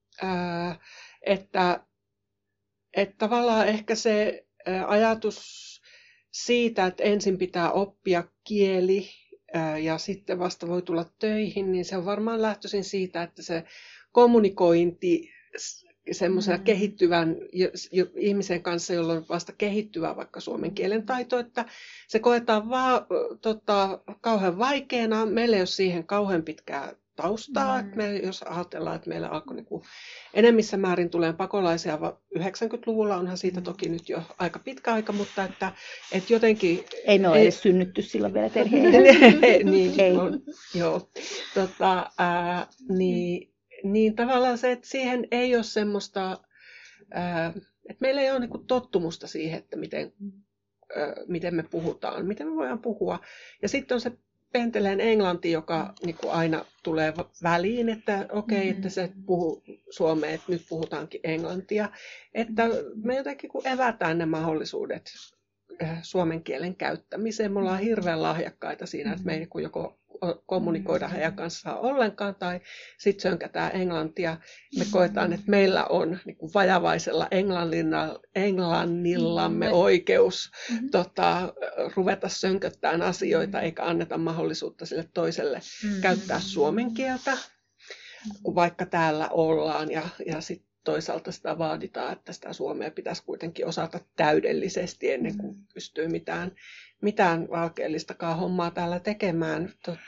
Että tavallaan ehkä se ajatus siitä, että ensin pitää oppia kieli ja sitten vasta voi tulla töihin, niin se on varmaan lähtöisin siitä, että se kommunikointi semmoisena kehittyvän ihmisen kanssa, jolla on vasta kehittyvä vaikka suomen kielen taito, että se koetaan vaan kauhean vaikeana. Meillä ei ole siihen kauhean pitkää taustaa. Että me, jos ajatellaan, että meillä alkoi niin enemmissä määrin tulee pakolaisia 90-luvulla, onhan siitä toki nyt jo aika pitkä aika, mutta että jotenkin... Ei me ole edes synnytty silloin vielä Terhi. Niin, ei. Joo. Niin tavallaan se, että siihen ei ole semmoista, että meillä ei ole niin kuin tottumusta siihen, että miten me puhutaan, miten me voidaan puhua. Ja sitten on se penteleen englanti, joka niin kuin aina tulee väliin, että okei, että se puhuu suomea, että nyt puhutaankin englantia. Että me jotenkin kun evätään ne mahdollisuudet suomen kielen käyttämiseen. Me ollaan hirveän lahjakkaita siinä, että me ei niin joko kommunikoida heidän kanssaan ollenkaan tai sitten sönkätään englantia. Me koetaan, että meillä on niin kuin vajavaisella englannillamme oikeus ruveta sönköttämään asioita eikä anneta mahdollisuutta sille toiselle käyttää suomen kieltä, kun vaikka täällä ollaan ja sitten toisaalta sitä vaaditaan, että sitä suomea pitäisi kuitenkin osata täydellisesti ennen kuin pystyy mitään valkeellistakaan hommaa täällä tekemään.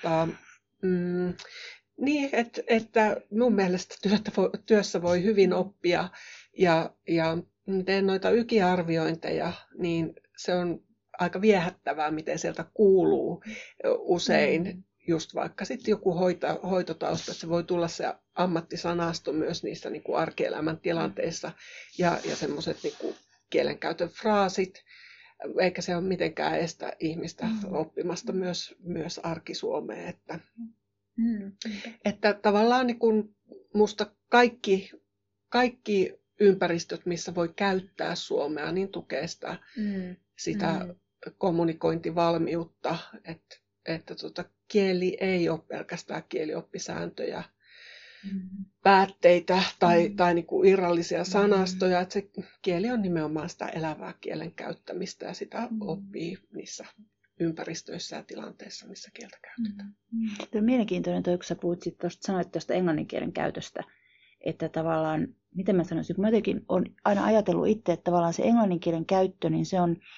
Niin, että mun mielestä työssä voi hyvin oppia ja teen noita ykiarviointeja, niin se on aika viehättävää, miten sieltä kuuluu usein. Just vaikka sitten joku hoitotausta, että se voi tulla se ammattisanasto myös niissä niin kuin arkielämän tilanteissa ja semmoiset niin kuin kielenkäytön fraasit. eikä se ole mitenkään estä ihmistä oppimasta myös arkisuomea. Että tavallaan niin kun musta kaikki ympäristöt, missä voi käyttää suomea, niin tukee sitä kommunikointivalmiutta, että kieli ei ole pelkästään kielioppisääntöjä, päätteitä tai niin kuin irrallisia sanastoja, että se kieli on nimenomaan sitä elävää kielen käyttämistä ja sitä oppii niissä ympäristöissä ja tilanteissa, missä kieltä käytetään. Tuo on mielenkiintoinen toi, kun sä sanoit tuosta englannin kielen käytöstä, että tavallaan, miten mä sanoisin, kun mä jotenkin olen aina ajatellut itse, että tavallaan se englannin kielen käyttö, niin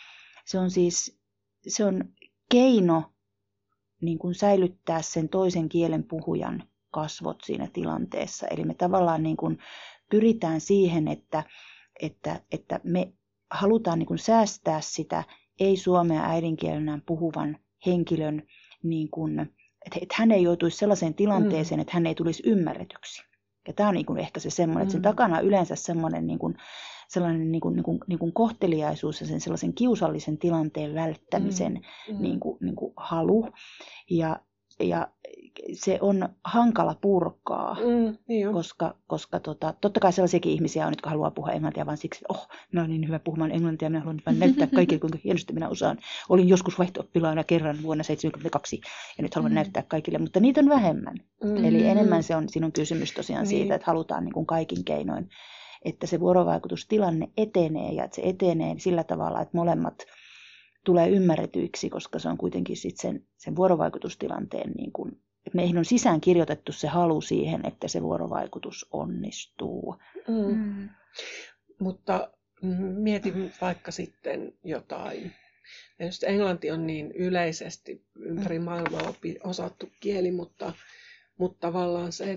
se on keino niin kuin säilyttää sen toisen kielen puhujan kasvot siinä tilanteessa. Eli me tavallaan niin kuin pyritään siihen, että me halutaan niin kuin säästää sitä ei-suomea äidinkielenään puhuvan henkilön, niin kuin, että hän ei joutuisi sellaiseen tilanteeseen, että hän ei tulisi ymmärretyksi. Ja tämä on niin kuin ehkä se semmoinen, että sen takana on yleensä semmoinen sellainen kohteliaisuus ja sen sellaisen kiusallisen tilanteen välttämisen niin kuin halu. Ja se on hankala purkaa, niin koska totta kai sellaisiakin ihmisiä on, jotka haluaa puhua englantia vain siksi, että minä olen niin hyvä puhumaan englantia, minä haluan vain näyttää kaikille, kuinka hienosti minä osaan. Olin joskus vaihto-oppilaana kerran vuonna 1972 ja nyt haluan näyttää kaikille, mutta niitä on vähemmän. Eli enemmän siinä on kysymys tosiaan siitä, että halutaan niin kuin kaikin keinoin, että se vuorovaikutustilanne etenee ja että se etenee sillä tavalla, että molemmat tulee ymmärretyiksi, koska se on kuitenkin sitten sen vuorovaikutustilanteen, niin kuin, että meihin on sisään kirjoitettu se halu siihen, että se vuorovaikutus onnistuu. Mutta mietin vaikka sitten jotain. Just englanti on niin yleisesti ympäri maailmaa osattu kieli, mutta tavallaan se,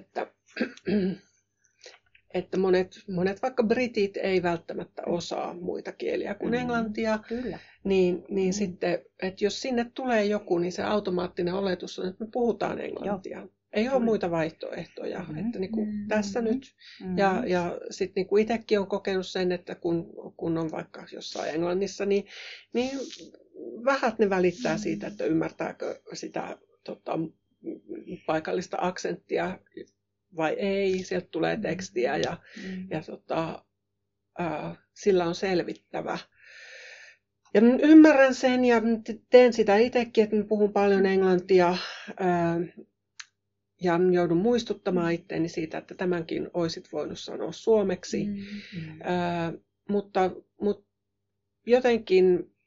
että monet vaikka britit ei välttämättä osaa muita kieliä kuin englantia, niin sitten, että jos sinne tulee joku, niin se automaattinen oletus on, että me puhutaan englantia. Ei ole muita vaihtoehtoja, että niin kuin tässä nyt. Ja sitten niin kuin itsekin olen kokenut sen, että kun on vaikka jossain Englannissa, niin vähät ne välittää siitä, että ymmärtääkö sitä paikallista aksenttia vai ei, sieltä tulee tekstiä ja sillä on selvittävä. Ja ymmärrän sen ja teen sitä itsekin, että puhun paljon englantia ja joudun muistuttamaan itseäni siitä, että tämänkin olisit voinut sanoa suomeksi. Mutta jotenkin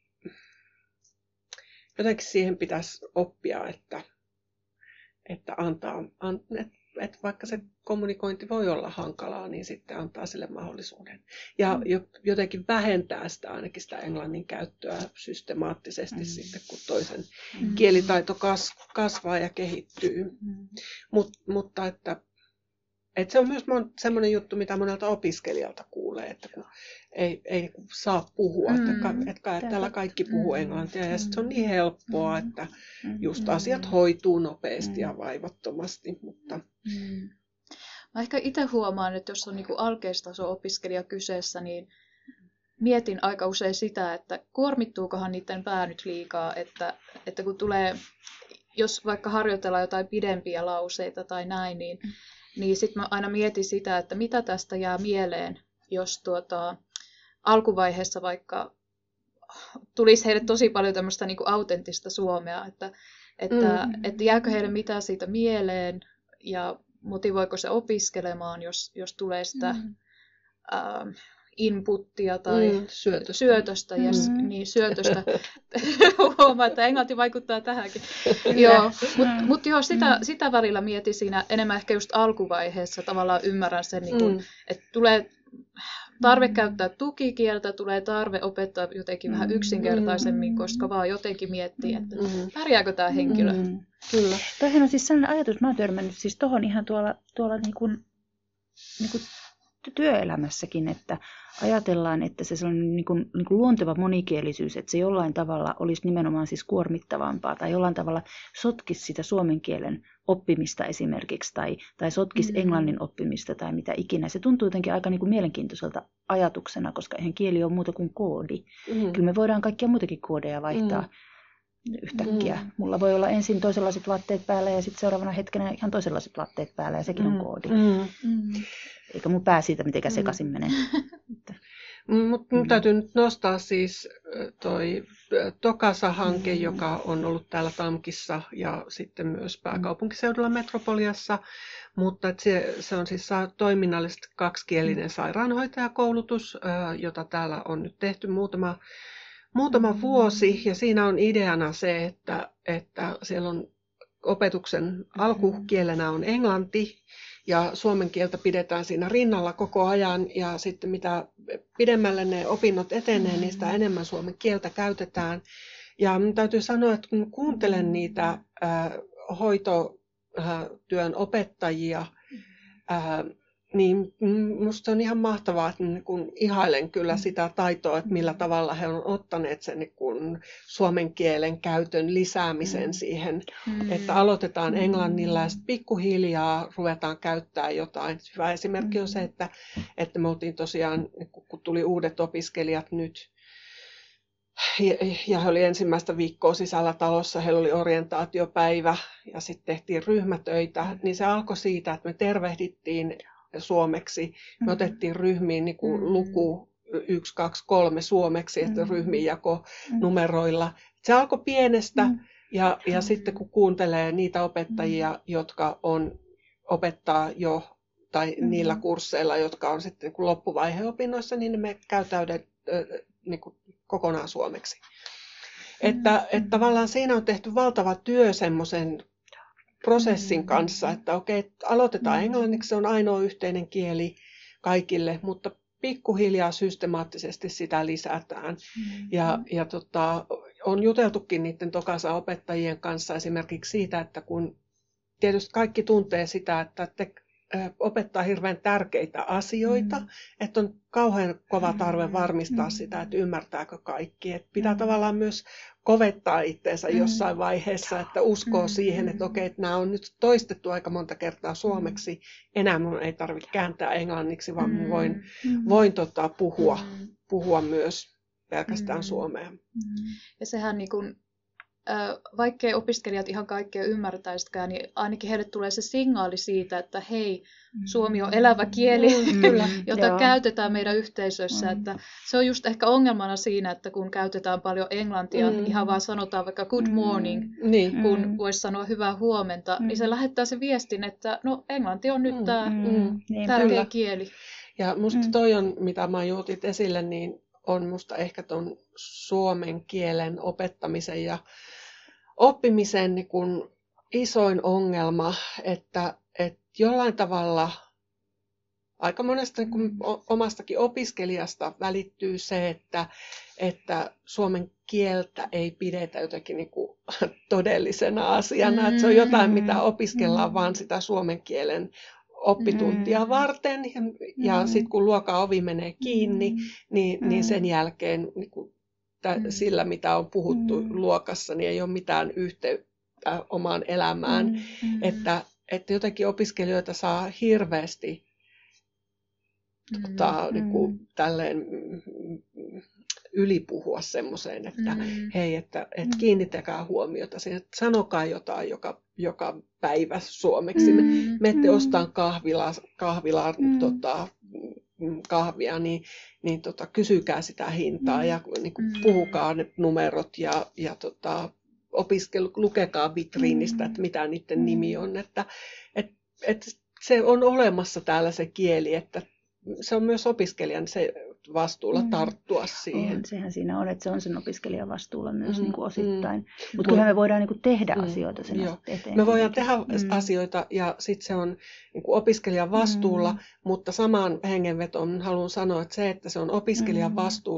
siihen pitäisi oppia, että että vaikka se kommunikointi voi olla hankalaa, niin sitten antaa sille mahdollisuuden. Ja jotenkin vähentää ainakin sitä englannin käyttöä systemaattisesti sitten, kun toisen kielitaito kasvaa ja kehittyy. Mutta että se on myös semmoinen juttu, mitä monelta opiskelijalta kuulee, että kun ei saa puhua, että täällä kaikki puhuu englantia ja se on niin helppoa, että just asiat hoituu nopeasti ja vaivattomasti. Mutta Mä ehkä itse huomaan, että jos on niin kuin alkeistaso opiskelija kyseessä, niin mietin aika usein sitä, että kuormittuukohan niiden pää nyt liikaa, että kun tulee, jos vaikka harjoitellaan jotain pidempiä lauseita tai näin, niin sitten mä aina mietin sitä, että mitä tästä jää mieleen, jos alkuvaiheessa vaikka tulisi heille tosi paljon tämmöistä niin kuin autenttista suomea, että jääkö heille mitään siitä mieleen ja motivoiko se opiskelemaan, jos tulee sitä inputtia tai syötöstä. Niin syötöstä. Huomaa, että englanti vaikuttaa tähänkin. Mutta sitä välillä mietin siinä enemmän ehkä just alkuvaiheessa. Tavallaan ymmärrän sen, että tulee tarve käyttää tukikieltä, tulee tarve opettaa jotenkin vähän yksinkertaisemmin, koska vaan jotenkin miettii, että pärjääkö tämä henkilö. Kyllä. Toihan on siis sellainen ajatus, mä oon törmännyt siis tohon ihan tuolla niin kuin työelämässäkin, että ajatellaan, että se sellainen niin kuin luonteva monikielisyys, että se jollain tavalla olisi nimenomaan siis kuormittavampaa tai jollain tavalla sotkisi sitä suomen kielen oppimista esimerkiksi tai sotkisi englannin oppimista tai mitä ikinä. Se tuntuu jotenkin aika niin kuin mielenkiintoiselta ajatuksena, koska eihän kieli ole muuta kuin koodi. Kyllä me voidaan kaikkia muitakin koodeja vaihtaa yhtäkkiä. Mulla voi olla ensin toisenlaiset vaatteet päällä ja sitten seuraavana hetkenä ihan toisenlaiset vaatteet päällä ja sekin on koodi. Eikä mun pää siitä mitenkään sekaisin mene. Mutta täytyy nyt nostaa siis toi Tokasa-hanke, joka on ollut täällä Tamkissa ja sitten myös pääkaupunkiseudulla Metropoliassa. Mutta se on siis toiminnallisesti kaksikielinen sairaanhoitajakoulutus, jota täällä on nyt tehty muutama vuosi. Ja siinä on ideana se, että siellä on opetuksen alkukielenä on englanti. Ja suomen kieltä pidetään siinä rinnalla koko ajan ja sitten mitä pidemmälle ne opinnot etenee, niin sitä enemmän suomen kieltä käytetään. Ja minun täytyy sanoa, että kun kuuntelen niitä hoitotyön opettajia, niin minusta on ihan mahtavaa, että kun ihailen kyllä sitä taitoa, että millä tavalla he on ottaneet sen niin suomen kielen käytön lisäämisen siihen, että aloitetaan englannilla ja sitten pikkuhiljaa ruvetaan käyttää jotain. Hyvä esimerkki on se, että me oltiin tosiaan, kun tuli uudet opiskelijat nyt, ja he oli ensimmäistä viikkoa sisällä talossa, heillä oli orientaatiopäivä ja sitten tehtiin ryhmätöitä, niin se alkoi siitä, että me tervehdittiin suomeksi. Me otettiin ryhmiin niin kuin luku 1, 2, 3 suomeksi, että ryhmiinjako numeroilla. Se alkoi pienestä ja sitten kun kuuntelee niitä opettajia, jotka opettaa jo tai niillä kursseilla, jotka on sitten niin kuin loppuvaiheen opinnoissa, niin me käy niin kuin kokonaan suomeksi. Että tavallaan siinä on tehty valtava työ semmoisen prosessin kanssa, että okei, aloitetaan englanniksi, se on ainoa yhteinen kieli kaikille, mutta pikkuhiljaa systemaattisesti sitä lisätään. Ja on juteltukin niiden Tokasa-opettajien kanssa esimerkiksi siitä, että kun tietysti kaikki tuntee sitä, että opettaa hirveän tärkeitä asioita, että on kauhean kova tarve varmistaa sitä, että ymmärtääkö kaikki. Että pitää tavallaan myös kovettaa itseensä jossain vaiheessa, että uskoo siihen, että okei, että nämä on nyt toistettu aika monta kertaa suomeksi. Enää minun ei tarvitse kääntää englanniksi, vaan voin puhua myös pelkästään suomea. Ja sehän niin kuin, vaikkei opiskelijat ihan kaikkea ymmärtäisikään, niin ainakin heille tulee se signaali siitä, että hei, suomi on elävä kieli, jota käytetään meidän yhteisössä. Että se on just ehkä ongelmana siinä, että kun käytetään paljon englantia, ihan vaan sanotaan vaikka good morning, kun voisi sanoa hyvää huomenta, niin se lähettää se viestin, että no englanti on nyt tämä tärkeä kieli. Ja musta toi on, mitä mä juotit esille, niin on musta ehkä ton suomen kielen opettamisen ja oppimisen niin kun isoin ongelma, että jollain tavalla aika monesta niin kun omastakin opiskelijasta välittyy se, että suomen kieltä ei pidetä jotenkin niin kuin todellisena asiana, että se on jotain, mitä opiskellaan vaan sitä suomen kielen oppituntia varten, ja sitten kun luokan ovi menee kiinni, niin sen jälkeen niin kun sillä, mitä on puhuttu luokassa, niin ei ole mitään yhteyttä omaan elämään. Että jotenkin opiskelijoita saa hirveästi niin kuin, tälleen ylipuhua semmoiseen, että hei, että kiinnittäkää huomiota siihen, että sanokaa jotain joka päivä suomeksi. Menette ostamaan kahvilaan kahvia, niin kysykää sitä hintaa ja niin kuin, puhukaa ne numerot ja lukekaa vitriinistä, että mitä niiden nimi on. Että se on olemassa täällä se kieli, että se on myös opiskelijan se vastuulla tarttua siihen. Sehän siinä on, että se on sen opiskelijan vastuulla myös niin kuin osittain. Mutta kyllähän me voidaan niin kuin tehdä asioita sen eteen. Me voidaan tehdä asioita ja sitten se on niin kuin opiskelijan vastuulla, mutta samaan hengenvetoon haluan sanoa, että se on opiskelijan vastuulla,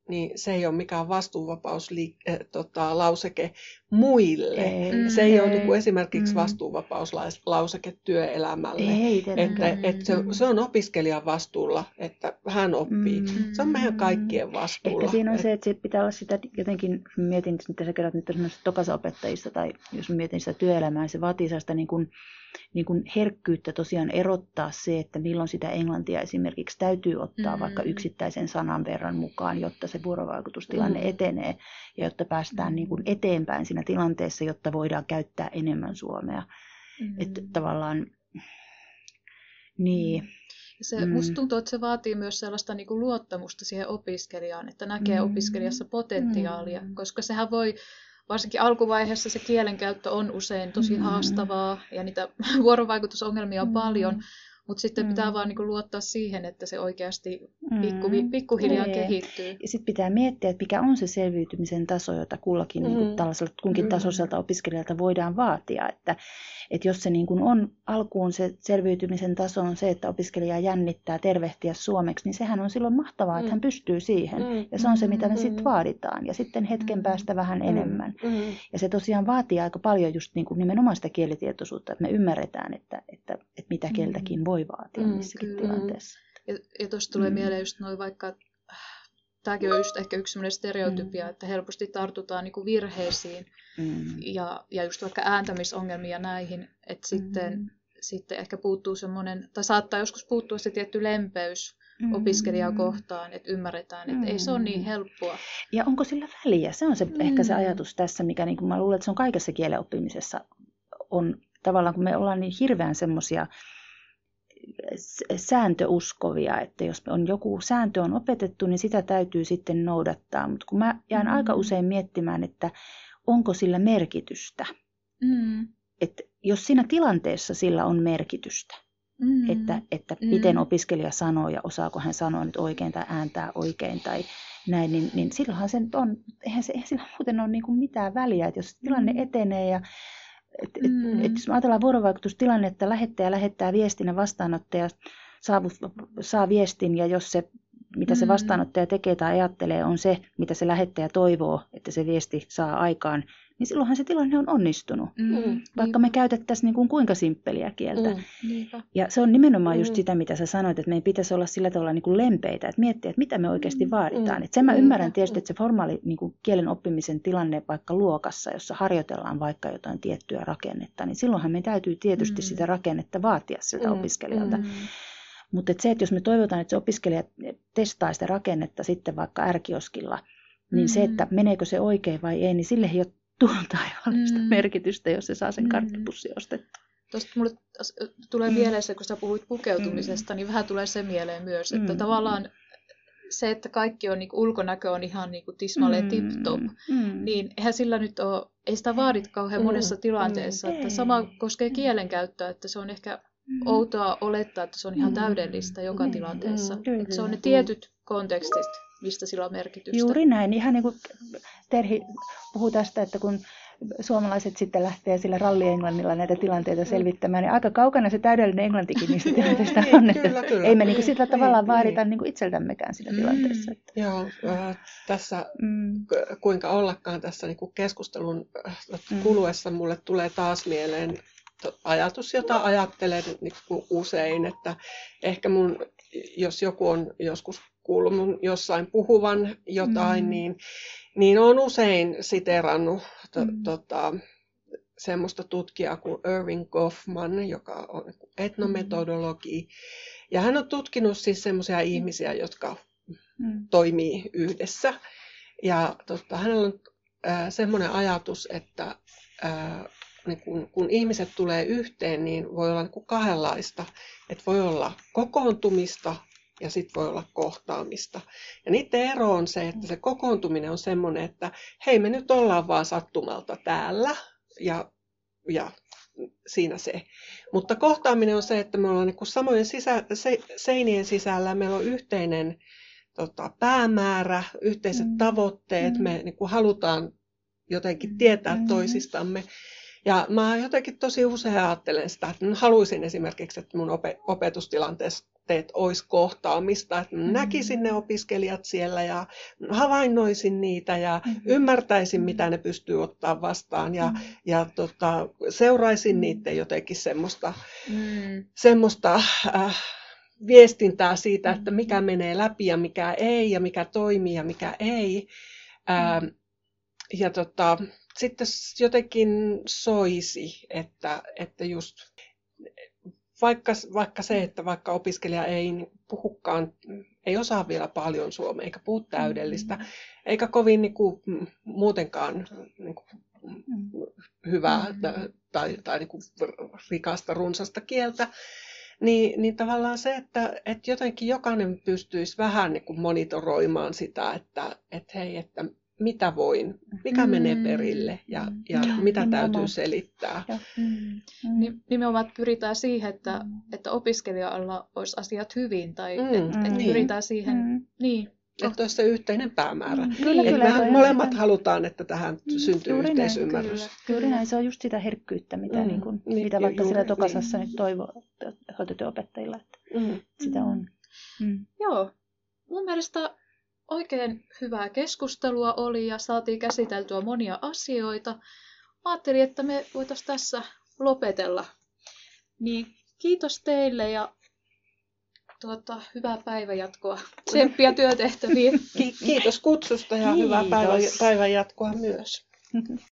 niin se ei ole mikään vastuuvapauslauseke muille. Se ei ole niin kuin esimerkiksi vastuuvapauslauseke työelämälle. Ei tietenkään. Se on opiskelijan vastuulla, että hän oppii. Se on meidän kaikkien vastuulla. Ehkä siinä on se, että siitä pitää olla sitä jotenkin, mietin, mitä sä kerrot nyt esimerkiksi tokaisopettajista, tai jos mietin sitä työelämää, niin se vaatii sellaista niin kuin herkkyyttä tosiaan erottaa se, että milloin sitä englantia esimerkiksi täytyy ottaa vaikka yksittäisen sanan verran mukaan, jotta se vuorovaikutustilanne etenee ja jotta päästään niin kuin eteenpäin siinä tilanteessa, jotta voidaan käyttää enemmän suomea. Että tavallaan, niin. Musta tuntuu, että se vaatii myös sellaista niin kuin luottamusta siihen opiskelijaan, että näkee opiskelijassa potentiaalia, koska sehän voi, varsinkin alkuvaiheessa se kielenkäyttö on usein tosi haastavaa ja niitä vuorovaikutusongelmia on paljon, mutta sitten pitää vaan niin kuin luottaa siihen, että se oikeasti pikkuhiljaa kehittyy. Ja sitten pitää miettiä, että mikä on se selviytymisen taso, jota kullakin niin kuin tällaiselta kunkin tasoiselta opiskelijalta voidaan vaatia. Että jos se niin kuin on alkuun se selviytymisen taso on se, että opiskelija jännittää tervehtiä suomeksi, niin sehän on silloin mahtavaa, että hän pystyy siihen. Ja se on se, mitä me sitten vaaditaan. Ja sitten hetken päästä vähän enemmän. Ja se tosiaan vaatii aika paljon just niin kuin nimenomaan sitä kielitietoisuutta, että me ymmärretään, että mitä kieltäkin voi vaatia missäkin tilanteessa. Ja tuosta tulee mieleen just noin vaikka, tämäkin on just ehkä yksi sellainen stereotypia, että helposti tartutaan niin kuin virheisiin ja just vaikka ääntämisongelmia näihin, että sitten ehkä puuttuu semmoinen, tai saattaa joskus puuttua se tietty lempeys opiskelijaa kohtaan, että ymmärretään, että ei se ole niin helppoa. Ja onko sillä väliä? Se on se, ehkä se ajatus tässä, mikä niin kuin mä luulen, että se on kaikessa kielen oppimisessa, on tavallaan, kun me ollaan niin hirveän semmoisia sääntöuskovia, että jos on joku sääntö on opetettu, niin sitä täytyy sitten noudattaa. Mutta kun mä jään aika usein miettimään, että onko sillä merkitystä. Että jos siinä tilanteessa sillä on merkitystä, että miten opiskelija sanoo ja osaako hän sanoa nyt oikein tai ääntää oikein tai näin, niin silloinhan se on, eihän sillä muuten ole niinku mitään väliä, että jos tilanne etenee ja jos me ajatellaan vuorovaikutustilannetta, lähettäjä lähettää viestin ja vastaanottaja saa viestin, ja jos se, mitä se vastaanottaja tekee tai ajattelee, on se, mitä se lähettäjä toivoo, että se viesti saa aikaan, niin silloinhan se tilanne on onnistunut. Vaikka me käytettäisiin niin kuin kuinka simppeliä kieltä. Ja se on nimenomaan just sitä, mitä sä sanoit, että meidän pitäisi olla sillä tavalla niin kuin lempeitä, että miettiä, että mitä me oikeasti vaaditaan. Että sen mä ymmärrän tietysti, että se formaali niin kuin kielen oppimisen tilanne vaikka luokassa, jossa harjoitellaan vaikka jotain tiettyä rakennetta, niin silloinhan me täytyy tietysti sitä rakennetta vaatia siltä opiskelijalta. Mutta se, että jos me toivotaan, että se opiskelija testaa sitä rakennetta sitten vaikka R-kioskilla, niin se, että meneekö se oikein vai ei, niin sille ei ole taivaallista merkitystä, jos se saa sen karkkipussin ostettua. Tuosta mulle tulee mieleen se, kun sä puhuit pukeutumisesta, niin vähän tulee se mieleen myös, että tavallaan se, että kaikki on, niin kuin ulkonäkö on ihan niin kuin tismalleen tip-top, niin eihän sillä nyt ole, ei sitä vaadit kauhean monessa tilanteessa. Että sama koskee kielenkäyttöä, että se on ehkä outoa olettaa, että se on ihan täydellistä joka tilanteessa. Että se on ne tietyt kontekstit, mistä sillä on merkitystä. Juuri näin. Ihan niin kuin Terhi puhui tästä, että kun suomalaiset sitten lähtee sillä ralli-englannilla näitä tilanteita selvittämään, niin aika kaukana se täydellinen englantikin niistä tilanteista on. Kyllä. Ei me niin kuin sillä tavallaan vaadita niin kuin itseltämmekään siinä tilanteessa. Joo, tässä kuinka ollakaan tässä niin kuin keskustelun kuluessa mulle tulee taas mieleen ajatus, jota ajattelen niin kuin usein, että ehkä jos joku on joskus kuullut mun jossain puhuvan jotain, niin olen usein siteerannut semmoista tutkijaa kuin Erving Goffman, joka on etnometodologi. Ja hän on tutkinut siis semmoisia ihmisiä, jotka toimii yhdessä. Ja hänellä on semmoinen ajatus, että niin kun ihmiset tulee yhteen, niin voi olla niin kahdenlaista. Että voi olla kokoontumista ja sitten voi olla kohtaamista. Ja niiden ero on se, että se kokoontuminen on semmoinen, että hei, me nyt ollaan vaan sattumalta täällä ja siinä se. Mutta kohtaaminen on se, että me ollaan niin samojen seinien sisällä, meillä on yhteinen päämäärä, yhteiset tavoitteet, me niin halutaan jotenkin tietää toisistamme. Ja mä jotenkin tosi usein ajattelen sitä, että mä haluaisin esimerkiksi, että mun opetustilanteet olisi kohtaamista, että mä näkisin ne opiskelijat siellä ja havainnoisin niitä ja ymmärtäisin, mitä ne pystyy ottaa vastaan ja seuraisin niiden jotenkin semmoista viestintää siitä, että mikä menee läpi ja mikä ei ja mikä toimii ja mikä ei. Ja sitten jotenkin soisi, että just vaikka se, että vaikka opiskelija ei puhukaan, ei osaa vielä paljon suomea, eikä puhu täydellistä, eikä kovin niin kuin, muutenkaan niin kuin, hyvää tai niin kuin rikasta, runsasta kieltä, niin tavallaan se, että jotenkin jokainen pystyisi vähän niin kuin monitoroimaan sitä, että hei, että mitä voin, mikä menee perille ja mitä täytyy selittää. Nimenomaan pyritään siihen, että opiskelijalla olisi asiat hyvin tai että pyritään siihen. Että olisi se yhteinen päämäärä. Kyllä, mehän molemmat halutaan, että tähän syntyy yhteisymmärrys. Kyllä näin, se on just sitä herkkyyttä, mitä, mitä vaikka siellä Tokasassa nyt toivoo hoitotyöopettajilla, että sitä on. Joo, mun mielestä oikein hyvää keskustelua oli ja saatiin käsiteltyä monia asioita. Mä ajattelin, että me voitaisiin tässä lopetella. Niin kiitos teille ja hyvää päivänjatkoa. Tsemppiä työtehtäviin. Kiitos kutsusta ja hyvää päivänjatkoa myös.